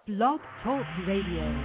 Blog Talk Radio.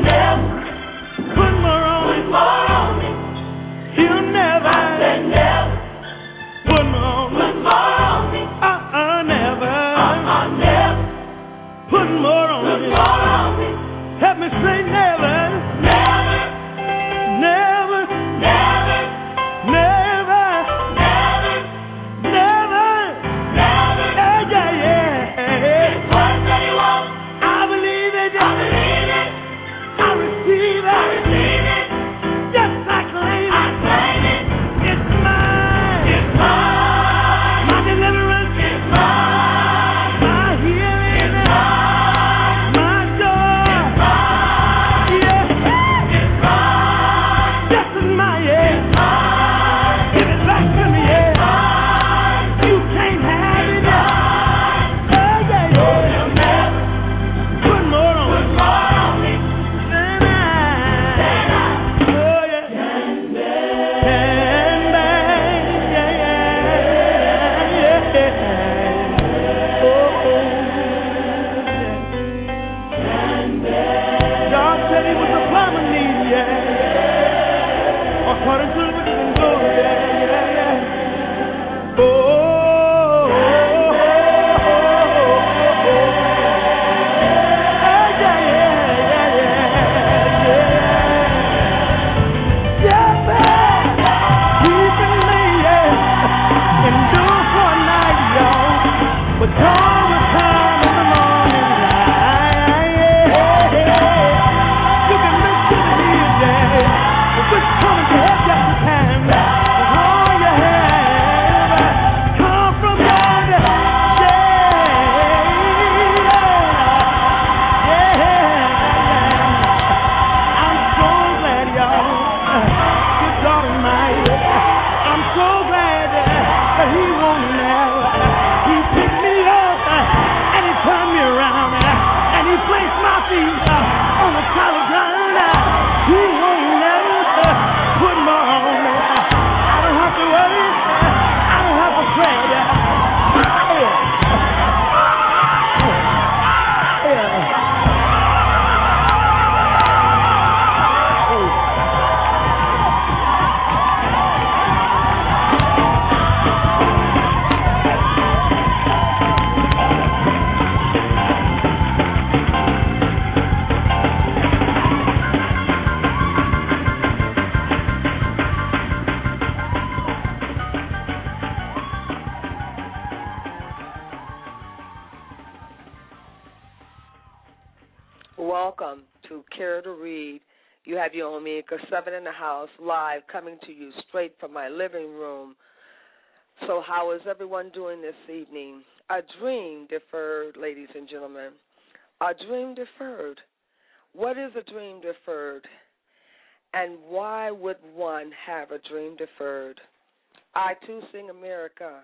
Never welcome to Care to Read. You have your Omega 7 in the house, live, coming to you straight from my living room. So how is everyone doing this evening? A dream deferred, ladies and gentlemen. A dream deferred. What is a dream deferred? And why would one have a dream deferred? I, too, sing America,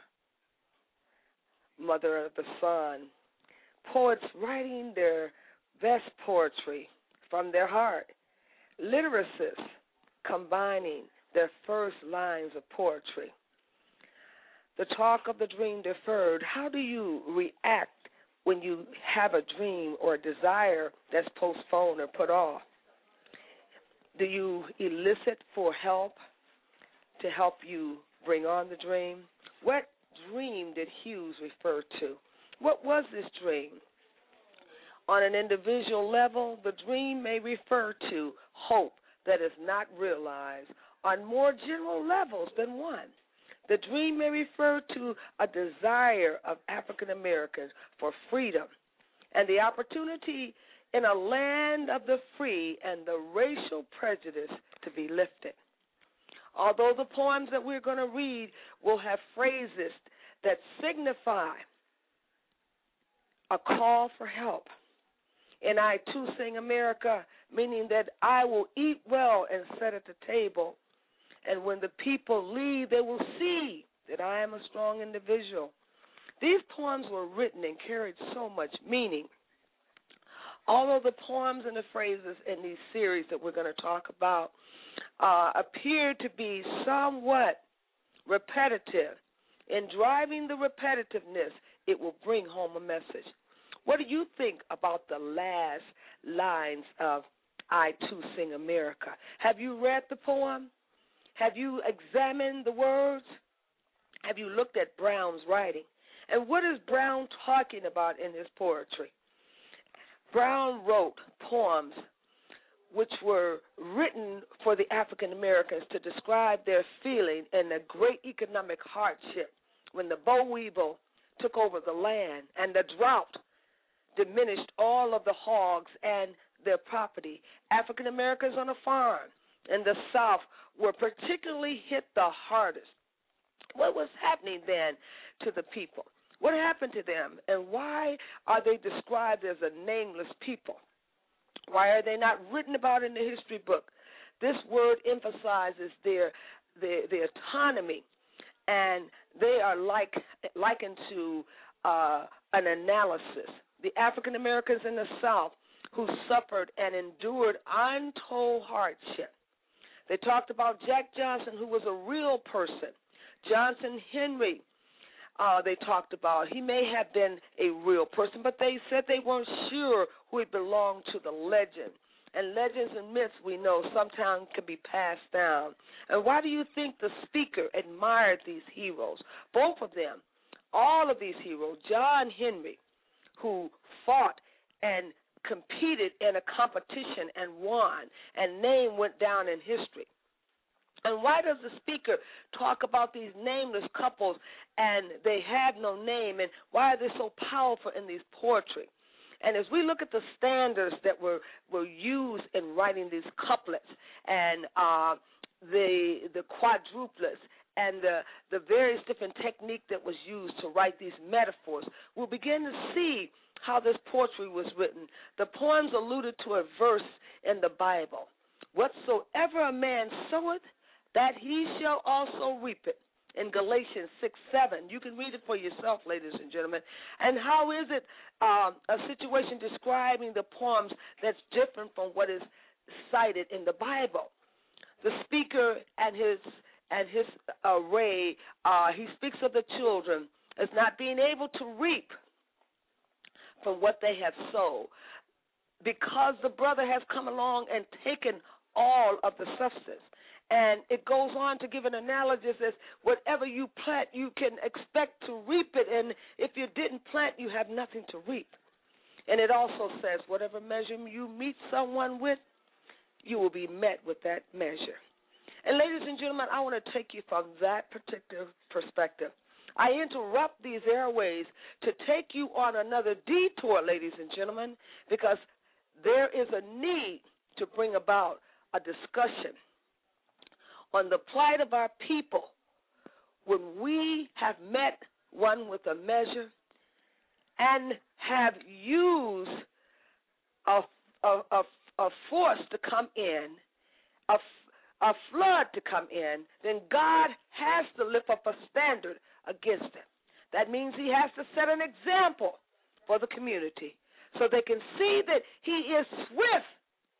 mother of the sun. Poets writing their best poetry from their heart. Lyricists combining their first lines of poetry. The talk of the dream deferred. How do you react when you have a dream or a desire that's postponed or put off? Do you elicit for help to help you bring on the dream? What dream did Hughes refer to? What was this dream? On an individual level, the dream may refer to hope that is not realized on more general levels than one. The dream may refer to a desire of African Americans for freedom and the opportunity in a land of the free and the racial prejudice to be lifted. Although the poems that we're going to read will have phrases that signify a call for help. And I, too, sing America, meaning that I will eat well and sit at the table. And when the people leave, they will see that I am a strong individual. These poems were written and carried so much meaning. Although the poems and the phrases in these series that we're going to talk about appear to be somewhat repetitive, in driving the repetitiveness, it will bring home a message. What do you think about the last lines of I, Too, Sing America? Have you read the poem? Have you examined the words? Have you looked at Brown's writing? And what is Brown talking about in his poetry? Brown wrote poems which were written for the African Americans to describe their feeling in the great economic hardship when the boll weevil took over the land and the drought diminished all of the hogs and their property. African Americans on a farm in the South were particularly hit the hardest. What was happening then to the people? What happened to them, and why are they described as a nameless people? Why are they not written about in the history book? This word emphasizes their autonomy, and they are likened to an analysis. The African Americans in the South who suffered and endured untold hardship. They talked about Jack Johnson, who was a real person. Johnson Henry, they talked about. He may have been a real person, but they said they weren't sure who he belonged to, the legend. And legends and myths, we know, sometimes can be passed down. And why do you think the speaker admired these heroes? Both of them, all of these heroes. John Henry, who fought and competed in a competition and won, and name went down in history. And why does the speaker talk about these nameless couples and they have no name, and why are they so powerful in these poetry? And as we look at the standards that were used in writing these couplets and the quadruplets and the various different technique that was used to write these metaphors, we'll begin to see how this poetry was written. The poems alluded to a verse in the Bible. Whatsoever a man soweth, that he shall also reap it. In Galatians 6:7. You can read it for yourself, ladies and gentlemen. And how is it a situation describing the poems that's different from what is cited in the Bible? The speaker and his array, he speaks of the children as not being able to reap from what they have sown, because the brother has come along and taken all of the substance. And it goes on to give an analogy as whatever you plant, you can expect to reap it. And if you didn't plant, you have nothing to reap. And it also says whatever measure you meet someone with, you will be met with that measure. And ladies and gentlemen, I want to take you from that particular perspective. I interrupt these airways to take you on another detour, ladies and gentlemen, because there is a need to bring about a discussion on the plight of our people when we have met one with a measure and have used a force to come in, a flood to come in, then God has to lift up a standard against it. That means he has to set an example for the community so they can see that he is swift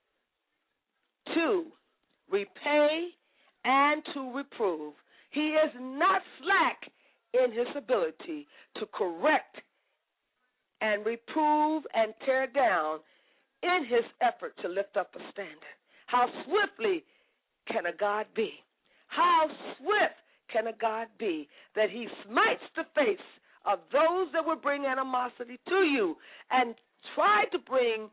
to repay and to reprove. He is not slack in his ability to correct and reprove and tear down in his effort to lift up a standard. How swiftly can a God be? How swift can a God be that he smites the face of those that would bring animosity to you and try to bring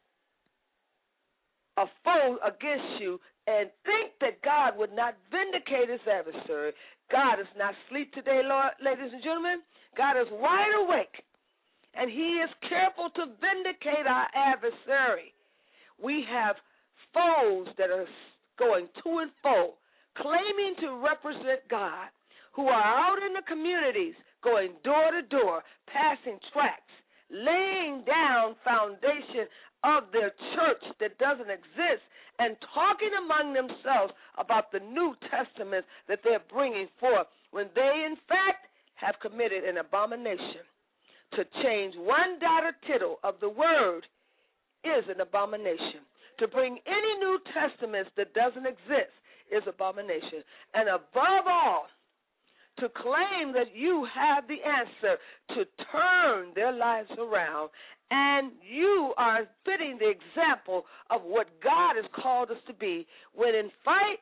a foe against you and think that God would not vindicate his adversary. God is not asleep today, Lord, ladies and gentlemen. God is wide awake, and he is careful to vindicate our adversary. We have foes that are going to and fro, claiming to represent God, who are out in the communities, going door to door, passing tracts, laying down foundation of their church that doesn't exist, and talking among themselves about the New Testament that they're bringing forth, when they, in fact, have committed an abomination. To change one dot or tittle of the word is an abomination. To bring any New Testaments that doesn't exist is abomination. And above all, to claim that you have the answer to turn their lives around, and you are fitting the example of what God has called us to be, when in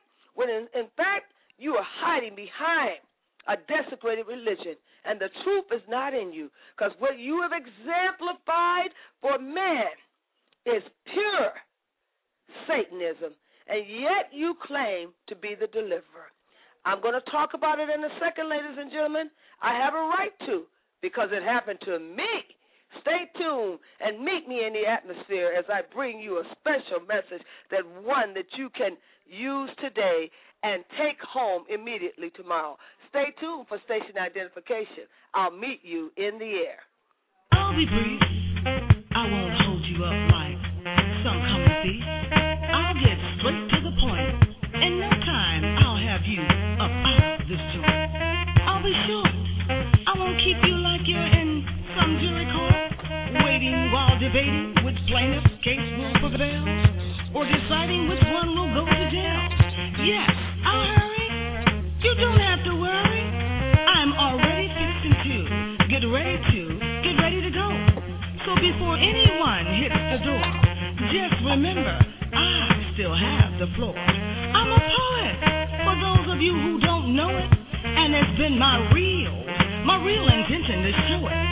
fact you are hiding behind a desecrated religion, and the truth is not in you, because what you have exemplified for man is pure Satanism, and yet you claim to be the deliverer. I'm going to talk about it in a second, ladies and gentlemen. I have a right to, because it happened to me. Stay tuned and meet me in the atmosphere as I bring you a special message, that one that you can use today and take home immediately tomorrow. Stay tuned for station identification. I'll meet you in the air. I'll be brief. I won't hold you up like some come and see. I'll get straight to the point. In no time, I'll have you up out of this joint. I'll be short. I won't keep you like you're in some jury court, waiting while debating which plaintiff's case will prevail, or deciding which one will go to jail. Yes, I'll hurry. You don't have to worry. I'm already fixing to get ready to go. So before anyone hits the door, just remember, I still have the floor. I'm a poet, for those of you who don't know it, and it's been my real intention to show it.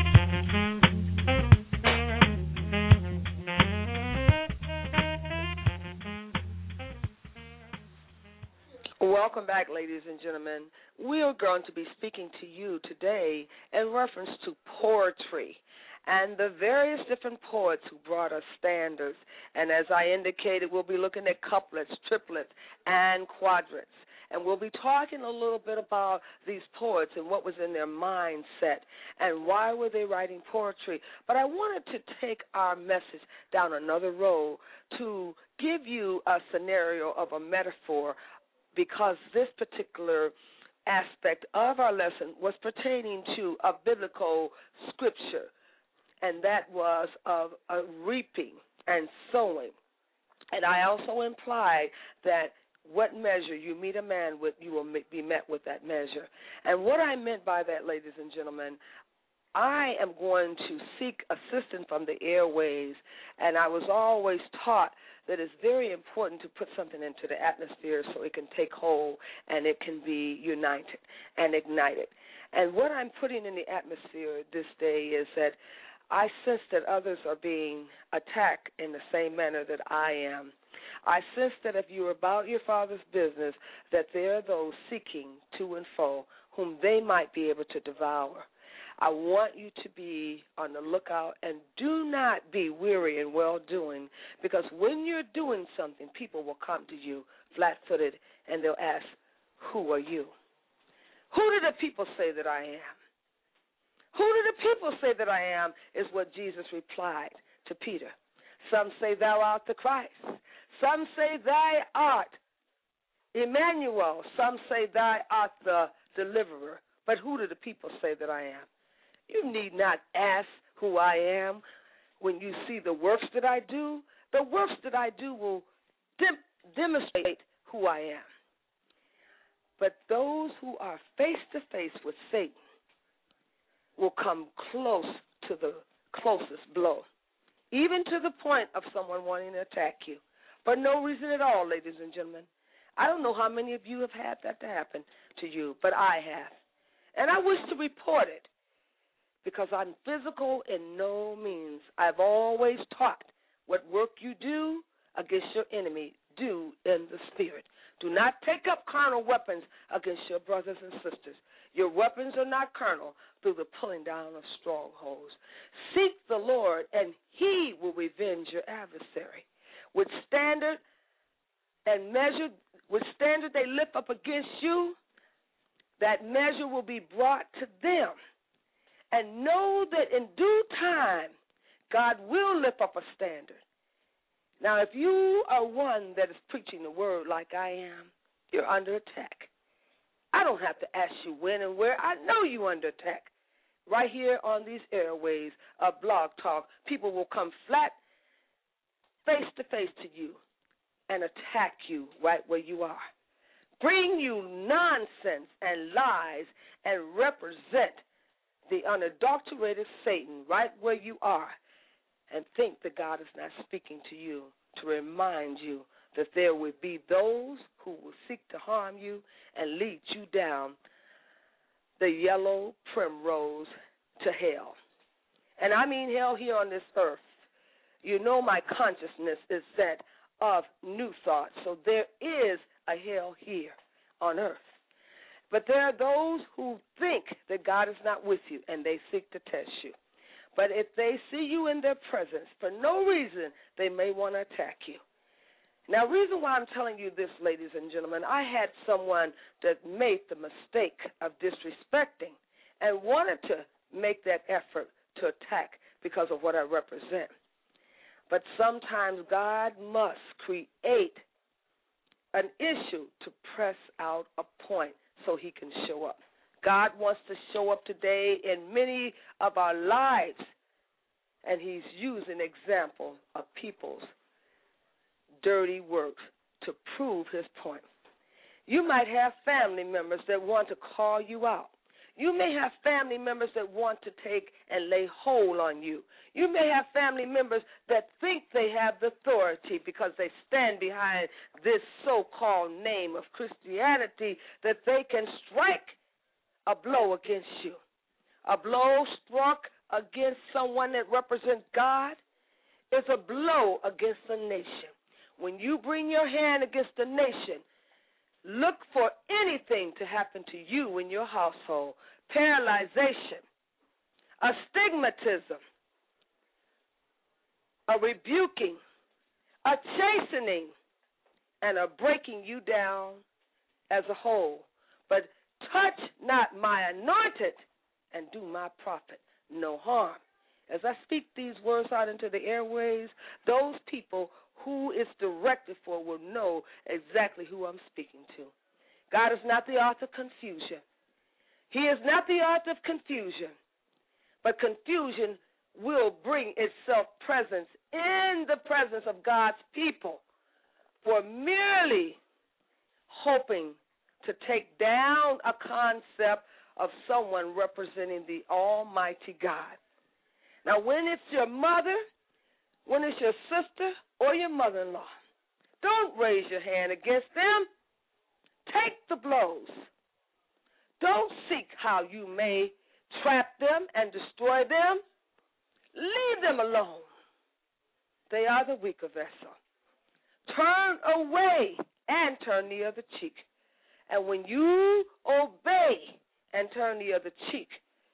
Welcome back, ladies and gentlemen. We are going to be speaking to you today in reference to poetry and the various different poets who brought us standards. And as I indicated, we'll be looking at couplets, triplets, and quadrants. And we'll be talking a little bit about these poets and what was in their mindset and why were they writing poetry. But I wanted to take our message down another road to give you a scenario of a metaphor, because this particular aspect of our lesson was pertaining to a biblical scripture, and that was of reaping and sowing. And I also implied that what measure you meet a man with, you will be met with that measure. And what I meant by that, ladies and gentlemen, I am going to seek assistance from the airways, and I was always taught that it's very important to put something into the atmosphere so it can take hold and it can be united and ignited. And what I'm putting in the atmosphere this day is that I sense that others are being attacked in the same manner that I am. I sense that if you're about your Father's business, that there are those seeking to and fro whom they might be able to devour. I want you to be on the lookout and do not be weary in well-doing, because when you're doing something, people will come to you flat-footed and they'll ask, who are you? Who do the people say that I am? Who do the people say that I am is what Jesus replied to Peter. Some say thou art the Christ. Some say thou art Emmanuel. Some say thou art the deliverer. But who do the people say that I am? You need not ask who I am when you see the works that I do. The works that I do will demonstrate who I am. But those who are face-to-face with Satan will come close to the closest blow, even to the point of someone wanting to attack you, for no reason at all, ladies and gentlemen. I don't know how many of you have had that to happen to you, but I have. And I wish to report it because I'm physical in no means. I've always taught what work you do against your enemy, do in the spirit. Do not take up carnal weapons against your brothers and sisters. Your weapons are not carnal through the pulling down of strongholds. Seek the Lord, and he will revenge your adversary. With standard they lift up against you, that measure will be brought to them. And know that in due time, God will lift up a standard. Now, if you are one that is preaching the word like I am, you're under attack. I don't have to ask you when and where. I know you're under attack. Right here on these airways of Blog Talk, people will come flat face-to-face to you and attack you right where you are. Bring you nonsense and lies and represent the unadulterated Satan right where you are, and think that God is not speaking to you to remind you that there will be those who will seek to harm you and lead you down the yellow primrose to hell. And I mean hell here on this earth. You know my consciousness is that of new thoughts, so there is a hell here on earth. But there are those who think that God is not with you, and they seek to test you. But if they see you in their presence, for no reason, they may want to attack you. Now, reason why I'm telling you this, ladies and gentlemen, I had someone that made the mistake of disrespecting and wanted to make that effort to attack because of what I represent. But sometimes God must create an issue to press out a point so he can show up. God wants to show up today in many of our lives, and he's using example of people's dirty works to prove his point. You might have family members that want to call you out. You may have family members that want to take and lay hold on you. You may have family members that think they have the authority because they stand behind this so-called name of Christianity that they can strike a blow against you. A blow struck against someone that represents God is a blow against a nation. When you bring your hand against a nation, look for anything to happen to you in your household. Paralyzation, a stigmatism, a rebuking, a chastening, and a breaking you down as a whole. But touch not my anointed and do my prophet no harm. As I speak these words out into the airways, those people who it's directed for will know exactly who I'm speaking to. God is not the author of confusion. He is not the author of confusion, but confusion will bring itself presence in the presence of God's people for merely hoping to take down a concept of someone representing the Almighty God. Now, when it's your mother, when it's your sister or your mother-in-law, don't raise your hand against them. Take the blows. Don't seek how you may trap them and destroy them. Leave them alone. They are the weaker vessel. Turn away and turn the other cheek. And when you obey and turn the other cheek,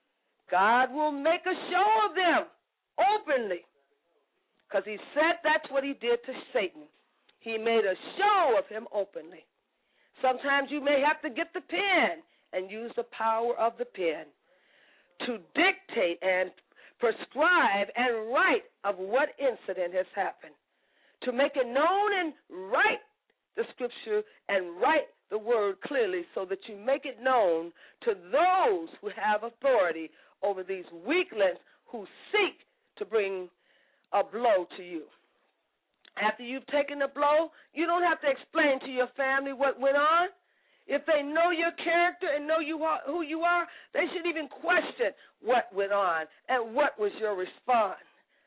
God will make a show of them openly, because he said that's what he did to Satan. He made a show of him openly. Sometimes you may have to get the pen and use the power of the pen to dictate and prescribe and write of what incident has happened, to make it known and write the scripture and write the word clearly so that you make it known to those who have authority over these weaklings who seek to bring a blow to you. After you've taken the blow, you don't have to explain to your family what went on. If they know your character and know who you are, they should even question what went on and what was your response.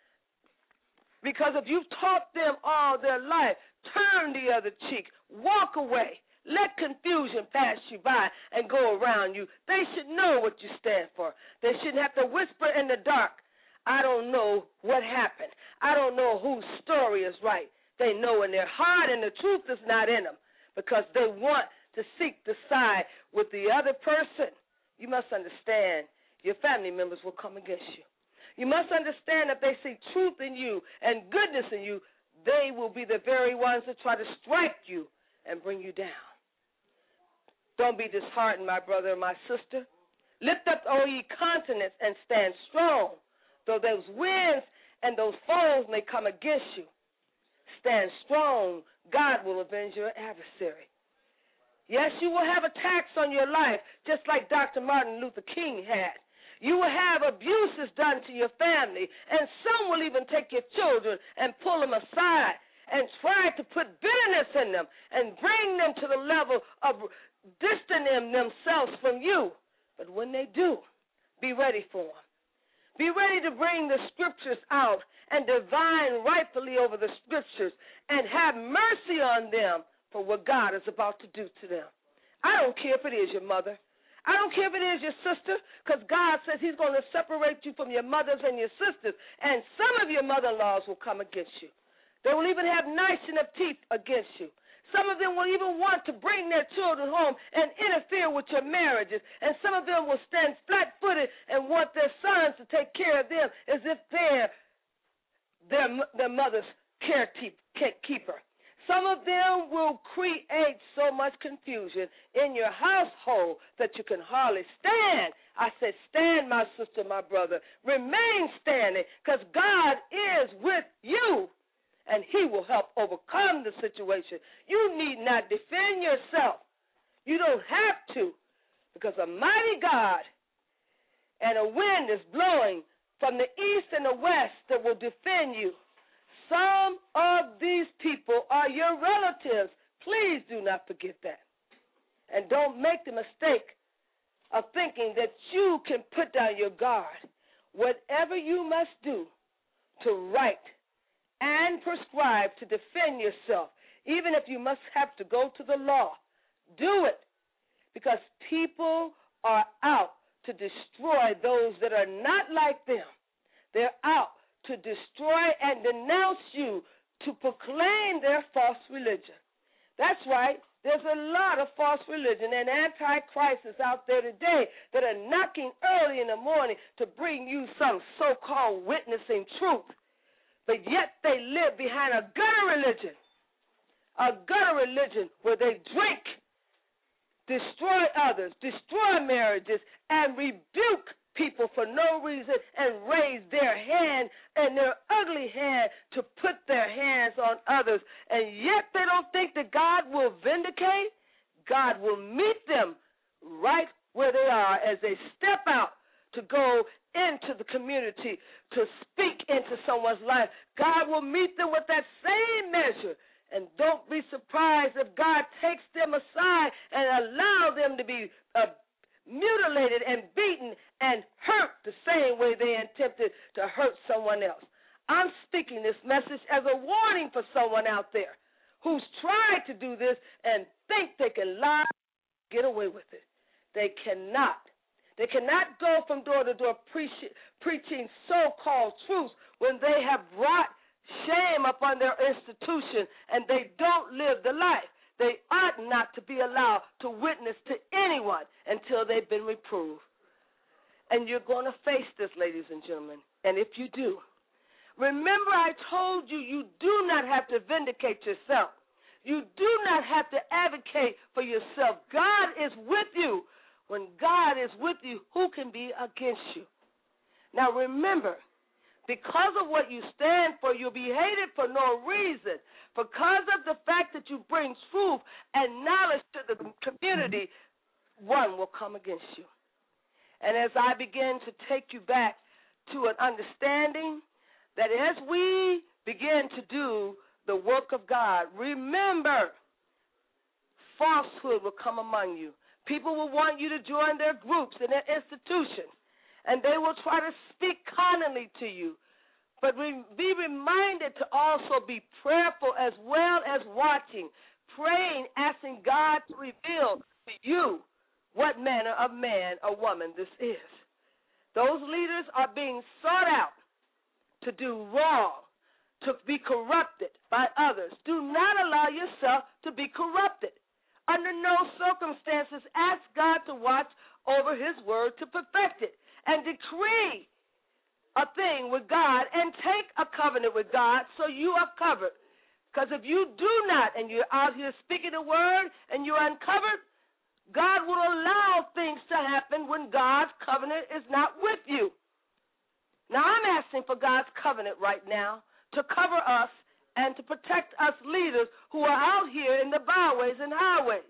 Because if you've taught them all their life, turn the other cheek, walk away, let confusion pass you by and go around you, they should know what you stand for. They shouldn't have to whisper in the dark, I don't know what happened. I don't know whose story is right. They know in their heart and the truth is not in them because they want to seek the side with the other person. You must understand your family members will come against you. You must understand that they see truth in you and goodness in you, they will be the very ones that try to strike you and bring you down. Don't be disheartened, my brother and my sister. Lift up, O ye continents, and stand strong. Though those winds and those foes may come against you, stand strong. God will avenge your adversary. Yes, you will have attacks on your life, just like Dr. Martin Luther King had. You will have abuses done to your family, and some will even take your children and pull them aside and try to put bitterness in them and bring them to the level of distancing themselves from you. But when they do, be ready for them. Be ready to bring the scriptures out and divine rightfully over the scriptures and have mercy on them for what God is about to do to them. I don't care if it is your mother. I don't care if it is your sister, because God says he's going to separate you from your mothers and your sisters, and some of your mother-in-laws will come against you. They will even have gnashing of teeth against you. Some of them will even want to bring their children home and interfere with your marriages, and some of them will stand flat-footed and want their sons to take care of them as if they're their mother's carekeeper. Some of them will create so much confusion in your household that you can hardly stand. I said, stand, my sister, my brother. Remain standing, because God is with you, and he will help overcome the situation. You need not defend yourself. You don't have to, because a mighty God and a wind is blowing from the east and the west that will defend you. Some of these people are your relatives. Please do not forget that. And don't make the mistake of thinking that you can put down your guard. Whatever you must do to write and prescribe to defend yourself, even if you must have to go to the law, do it, because people are out to destroy those that are not like them. They're out to destroy and denounce you, to proclaim their false religion. That's right. There's a lot of false religion and antichrists out there today that are knocking early in the morning to bring you some so-called witnessing truth. But yet they live behind a gutter religion where they drink, destroy others, destroy marriages, and rebuke people for no reason and raise their hand and their ugly hand to put their hands on others. And yet they don't think that God will vindicate. God will meet them right where they are as they step out to go into the community to speak into someone's life. God will meet them with that same measure. And don't be surprised if God takes them aside and allow them to be mutilated and beaten and hurt the same way they attempted to hurt someone else. I'm speaking this message as a warning for someone out there who's tried to do this and think they can lie, get away with it. They cannot. They cannot go from door to door preaching so-called truths when they have brought shame upon their institution and they don't live the life. They ought not to be allowed to witness to anyone until they've been reproved. And you're going to face this, ladies and gentlemen. And if you do, remember I told you you do not have to vindicate yourself. You do not have to advocate for yourself. God is with you. When God is with you, who can be against you? Now remember, because of what you stand for, you'll be hated for no reason. Because of the fact that you bring truth and knowledge to the community, one will come against you. And as I begin to take you back to an understanding that as we begin to do the work of God, remember, falsehood will come among you. People will want you to join their groups and their institutions, and they will try to speak kindly to you. But be reminded to also be prayerful as well as watching, praying, asking God to reveal to you what manner of man or woman this is. Those leaders are being sought out to do wrong, to be corrupted by others. Do not allow yourself to be corrupted. Under no circumstances, ask God to watch over his word to perfect it and decree a thing with God and take a covenant with God so you are covered. Because if you do not and you're out here speaking the word and you're uncovered, God will allow things to happen when God's covenant is not with you. Now, I'm asking for God's covenant right now to cover us and to protect us leaders who are out here in the byways and highways.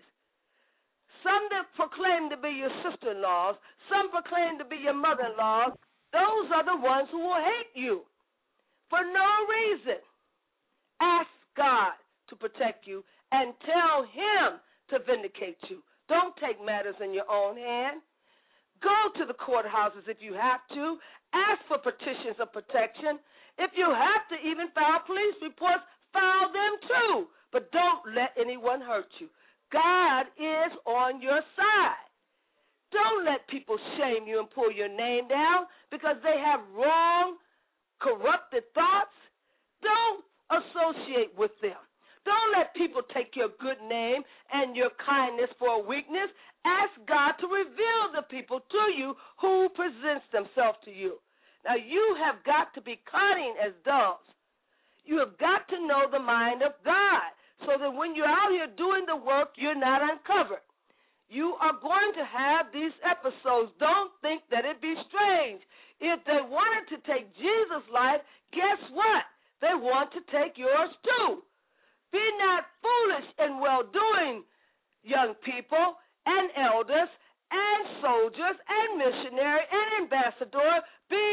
Some that proclaim to be your sister-in-laws, some proclaim to be your mother-in-laws, those are the ones who will hate you for no reason. Ask God to protect you and tell him to vindicate you. Don't take matters in your own hand. Go to the courthouses if you have to. Ask for petitions of protection. If you have to even file police reports, file them too. But don't let anyone hurt you. God is on your side. Don't let people shame you and pull your name down because they have wrong, corrupted thoughts. Don't associate with them. Don't let people take your good name and your kindness for a weakness. Ask God to reveal the people to you who presents themselves to you. Now, you have got to be cunning as doves. You have got to know the mind of God so that when you're out here doing the work, you're not uncovered. You are going to have these episodes. Don't think that it be strange. If they wanted to take Jesus' life, guess what? They want to take yours too. Be not foolish in well-doing, young people and elders and soldiers and missionary and ambassador. Be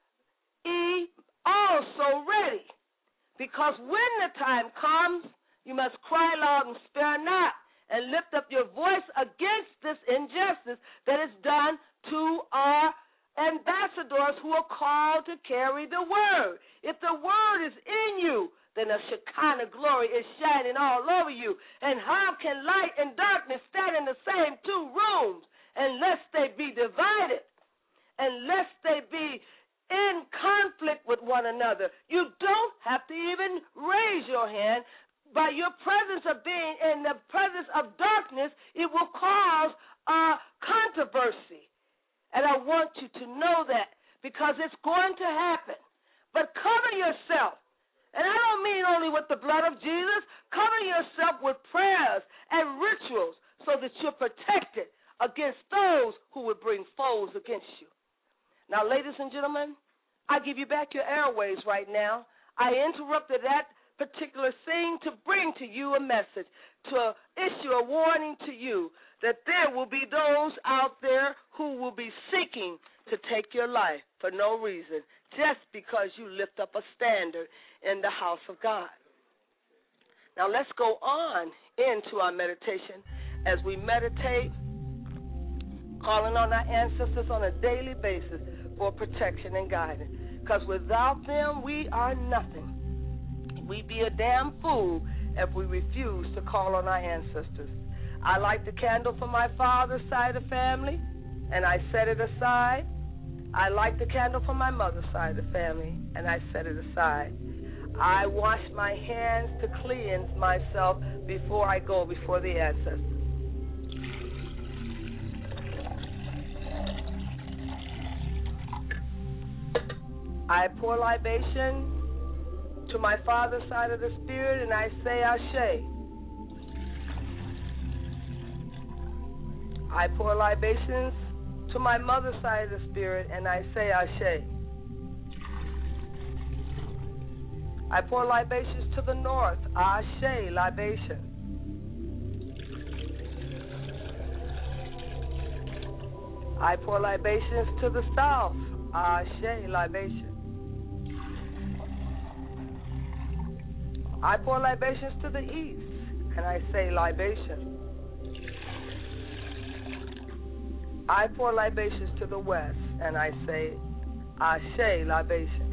ye also ready. Because when the time comes, you must cry loud and spare not and lift up your voice against this injustice that is done to our ambassadors who are called to carry the word. If the word is in you, then a Shekinah glory is shining all over you. And how can light and darkness stand in the same two rooms unless they be divided, unless they be in conflict with one another? You don't have to even raise your hand. By your presence of being in the presence of darkness, it will cause a controversy. And I want you to know that because it's going to happen. But cover yourself. And I don't mean only with the blood of Jesus. Cover yourself with prayers and rituals so that you're protected against those who would bring foes against you. Now, ladies and gentlemen, I give you back your airways right now. I interrupted that particular thing to bring to you a message, to issue a warning to you that there will be those out there who will be seeking to take your life for no reason, just because you lift up a standard in the house of God. Now let's go on into our meditation as we meditate, calling on our ancestors on a daily basis for protection and guidance, because without them we are nothing. We'd be a damn fool if we refuse to call on our ancestors. I light the candle for my father's side of the family, and I set it aside. I light the candle for my mother's side of the family, and I set it aside. I wash my hands to cleanse myself before I go before the ancestors. I pour libation to my father's side of the spirit, and I say Ashe. I pour libations to my mother's side of the spirit, and I say Ashe. I pour libations to the north, Ashe, libation. I pour libations to the south, Ashe, libation. I pour libations to the east, and I say libation. I pour libations to the west, and I say Ashe, libation.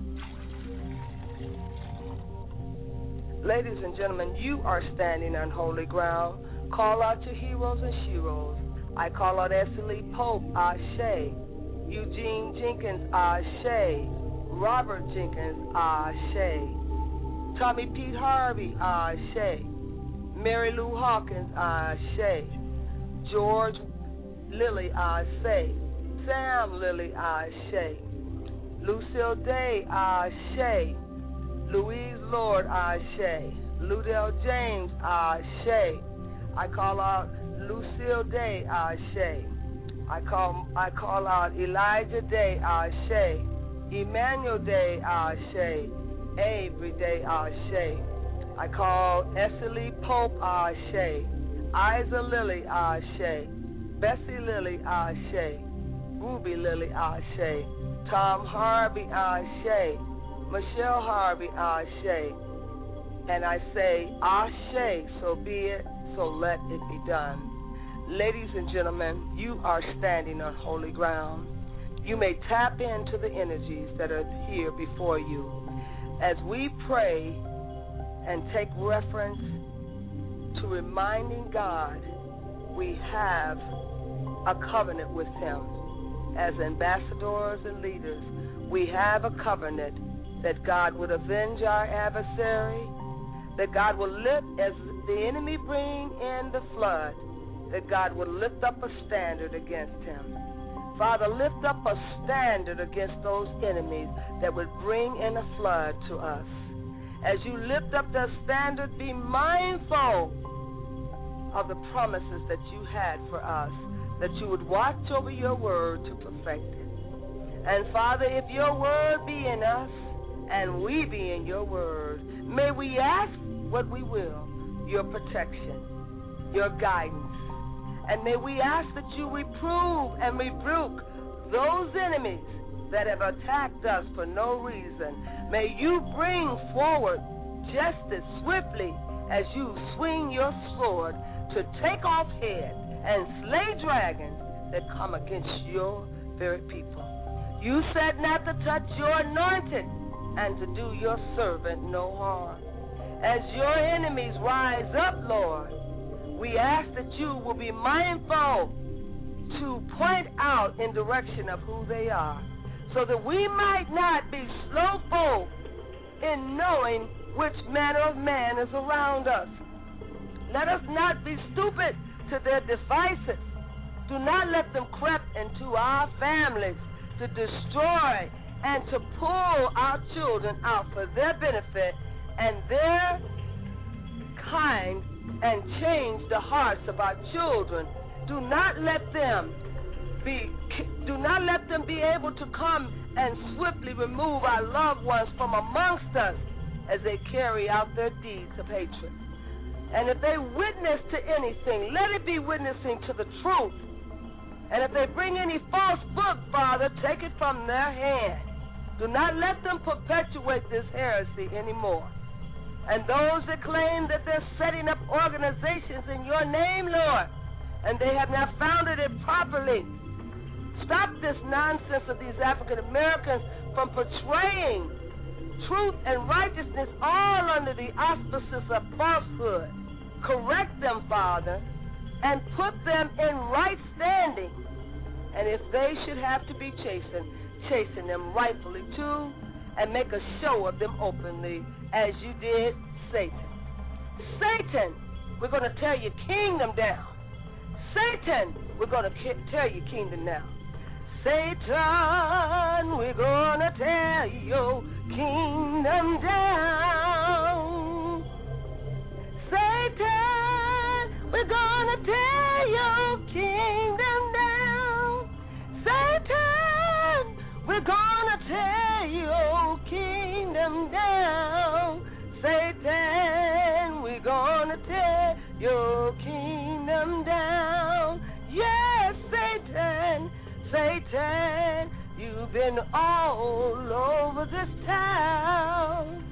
Ladies and gentlemen, you are standing on holy ground. Call out your heroes and sheroes. I call out Esselie Pope, Ashe. Eugene Jenkins, Ashe. Robert Jenkins, Ashe. Tommy Pete Harvey, Ashe. Mary Lou Hawkins, Ashe. George Lilly, Ashe. Sam Lilly, Ashe. Lucille Day, Ashe. Louise Lord, Ashe. Ludell James, Ashe. I call out Lucille Day, Ashe. I call out Elijah Day, Ashe. Emmanuel Day, Ashe. Avery Day, Ashe. I call Esselie Pope, Ashe. Isa Lilly, Ashe. Bessie Lilly, Ashe. Ruby Lilly, Ashe. Tom Harvey, Ashe. Michelle Harvey, Ashe. And I say, Ashe, so be it, so let it be done. Ladies and gentlemen, you are standing on holy ground. You may tap into the energies that are here before you. As we pray and take reference to reminding God we have a covenant with Him. As ambassadors and leaders, we have a covenant that God would avenge our adversary, that God will lift, as the enemy bring in the flood, that God will lift up a standard against him. Father, lift up a standard against those enemies that would bring in a flood to us. As you lift up the standard, be mindful of the promises that you had for us, that you would watch over your word to perfect it. And Father, if your word be in us and we be in your word, may we ask what we will, your protection, your guidance. And may we ask that you reprove and rebuke those enemies that have attacked us for no reason. May you bring forward justice swiftly as you swing your sword to take off heads and slay dragons that come against your very people. You said not to touch your anointed and to do your servant no harm. As your enemies rise up, Lord, we ask that you will be mindful to point out in direction of who they are, so that we might not be slothful in knowing which manner of man is around us. Let us not be stupid to their devices. Do not let them creep into our families to destroy and to pull our children out for their benefit and their kind and change the hearts of our children. Do not let them be able to come and swiftly remove our loved ones from amongst us as they carry out their deeds of hatred. And if they witness to anything, let it be witnessing to the truth. And if they bring any false book, Father, take it from their hand. Do not let them perpetuate this heresy anymore. And those that claim that they're setting up organizations in your name, Lord, and they have not founded it properly, stop this nonsense of these African Americans from portraying truth and righteousness all under the auspices of falsehood. Correct them, Father, and put them in right standing. And if they should have to be chasten them rightfully too, and make a show of them openly, as you did Satan. Satan, we're going to tear your kingdom down. Satan, we're going to tear your kingdom down. Satan, we're gonna tear your kingdom down. Satan, we're gonna tear your kingdom down. Satan, we're gonna tear your kingdom down. Satan, we're gonna tear your kingdom down. Yes, Satan, Satan, you've been all over this town.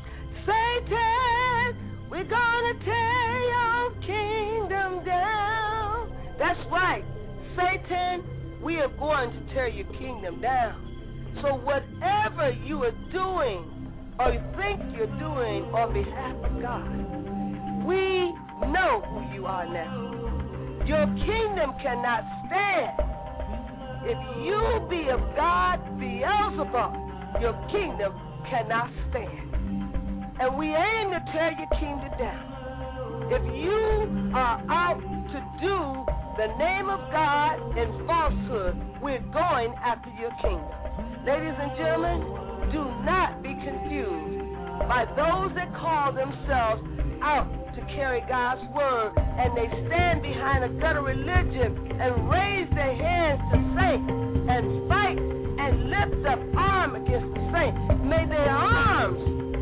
Satan, we're gonna tear your kingdom down. That's right, Satan, we are going to tear your kingdom down. So whatever you are doing or you think you're doing on behalf of God, we know who you are now. Your kingdom cannot stand. If you be of God, Beelzebub, your kingdom cannot stand. And we aim to tear your kingdom down. If you are out to do the name of God in falsehood, we're going after your kingdom. Ladies and gentlemen, do not be confused by those that call themselves out to carry God's word, and they stand behind a gutter religion and raise their hands to saints and fight and lift up arm against the saints. May their arms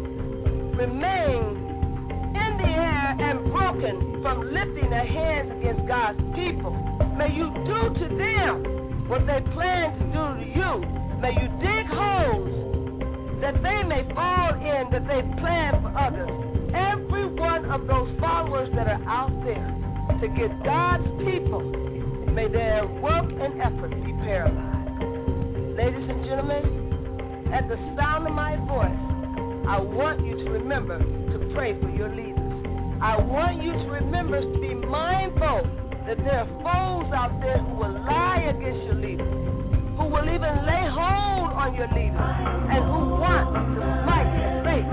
remain in the air and broken from lifting their hands against God's people. May you do to them what they plan to do to you. May you dig holes that they may fall in, that they plan for others. Every one of those followers that are out there to get God's people, may their work and effort be paralyzed. Ladies and gentlemen, at the sound of my voice, I want you to remember to pray for your leaders. I want you to remember to be mindful that there are foes out there who will lie against your leaders, who will even lay hold on your leaders, and who want to smite your faith.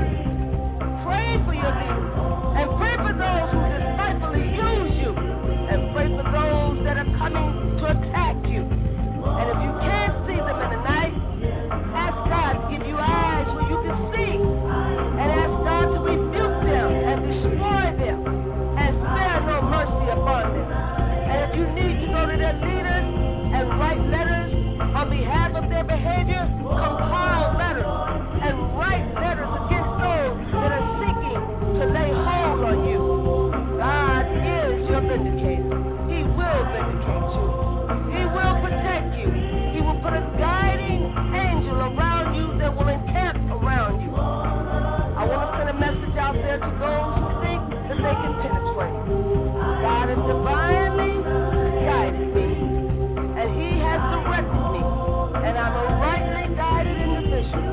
Pray for your leaders, and pray for those who despitefully use you, and pray for those that are coming to attack you. And if you can't see them in the night, ask God to give you eyes where you can see, and ask God to rebuke them and destroy them, and spare no mercy upon them. And if you need to go to their leaders and write letters on behalf of their behavior, compile letters and write letters against those that are seeking to lay hold on you. God is your vindicator. He will vindicate you. He will protect you. He will put a guiding angel around you that will encamp around you. I want to send a message out there to those who think that they can penetrate. God has divinely guided me, and He has directed me, and I'm a rightly guided individual.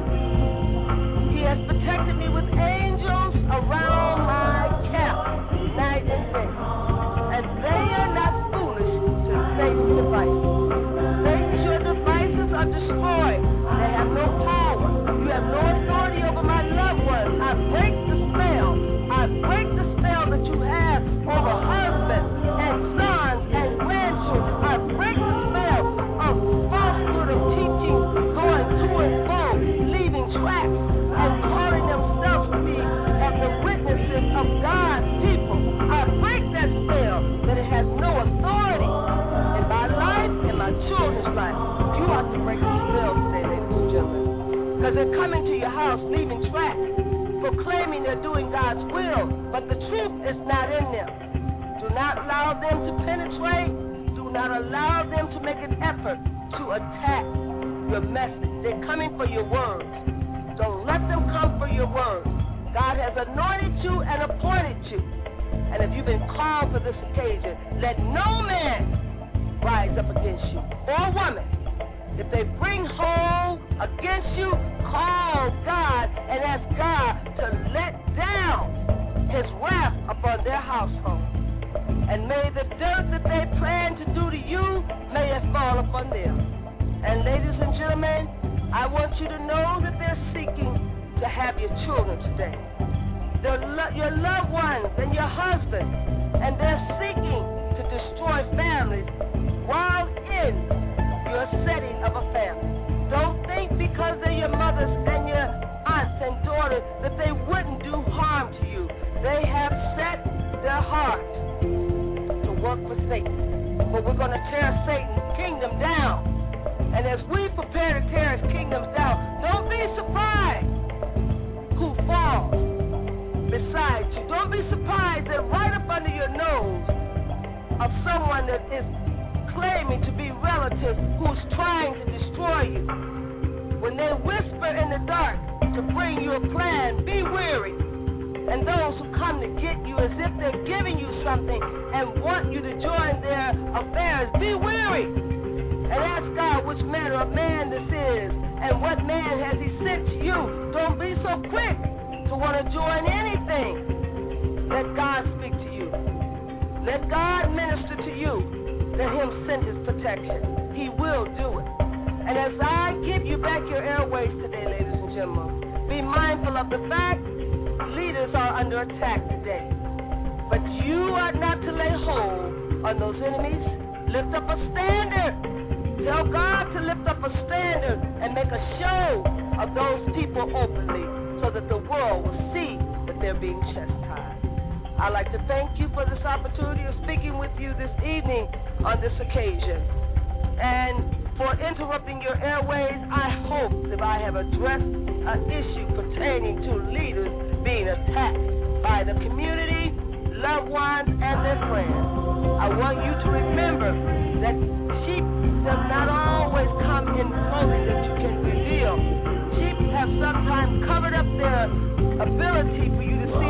He has protected me with angels around my camp, night and day. And they are not foolish to Satan's devices. Satan, your devices are destroyed. They have no power. You have no authority over my loved ones. I break the spell. I break the spell that you have over husbands and sons and grandchildren. I break the spell of falsehood of teaching, going to and fro, leaving tracks, and calling themselves to be as the witnesses of God's people. I break that spell that it has no authority in my life, in my children's life. You ought to break the spell today, ladies and gentlemen, because they're coming to your house, leaving tracks, proclaiming they're doing God's will, but the truth is not in them. Do not allow them to penetrate. Do not allow them to make an effort to attack your message. They're coming for your words. Don't let them come for your words. God has anointed you and appointed you. And if you've been called for this occasion, let no man rise up against you or woman. If they bring hold against you, call God and ask God to let down His wrath upon their household. And may the dirt that they plan to do to you, may it fall upon them. And ladies and gentlemen, I want you to know that they're seeking to have your children today. Your loved ones and your husband, and they're seeking to destroy families while in your setting of a family. Don't think because they're your mothers and your aunts and daughters that they wouldn't do harm to you. They have set their heart to work for Satan. But we're going to tear Satan's kingdom down. And as we prepare to tear his kingdoms down, don't be surprised who falls beside you. Don't be surprised that right up under your nose of someone that is claiming to be relatives who's trying to destroy you. When they whisper in the dark to bring you a plan, be wary. And those who come to get you as if they're giving you something and want you to join their affairs, be wary. And ask God which manner of man this is and what man has he sent to you. Don't be so quick to want to join anything. Let God speak to you. Let God minister to you. Let him send his protection. He will do it. And as I give you back your airways today, ladies and gentlemen, be mindful of the fact leaders are under attack today. But you are not to lay hold on those enemies. Lift up a standard. Tell God to lift up a standard and make a show of those people openly so that the world will see that they're being chastised. I'd like to thank you for this opportunity of speaking with you this evening on this occasion. And for interrupting your airways, I hope that I have addressed an issue pertaining to leaders being attacked by the community, loved ones, and their friends. I want you to remember that sheep does not always come in clothing that you can reveal. Sheep have sometimes covered up their ability for you to see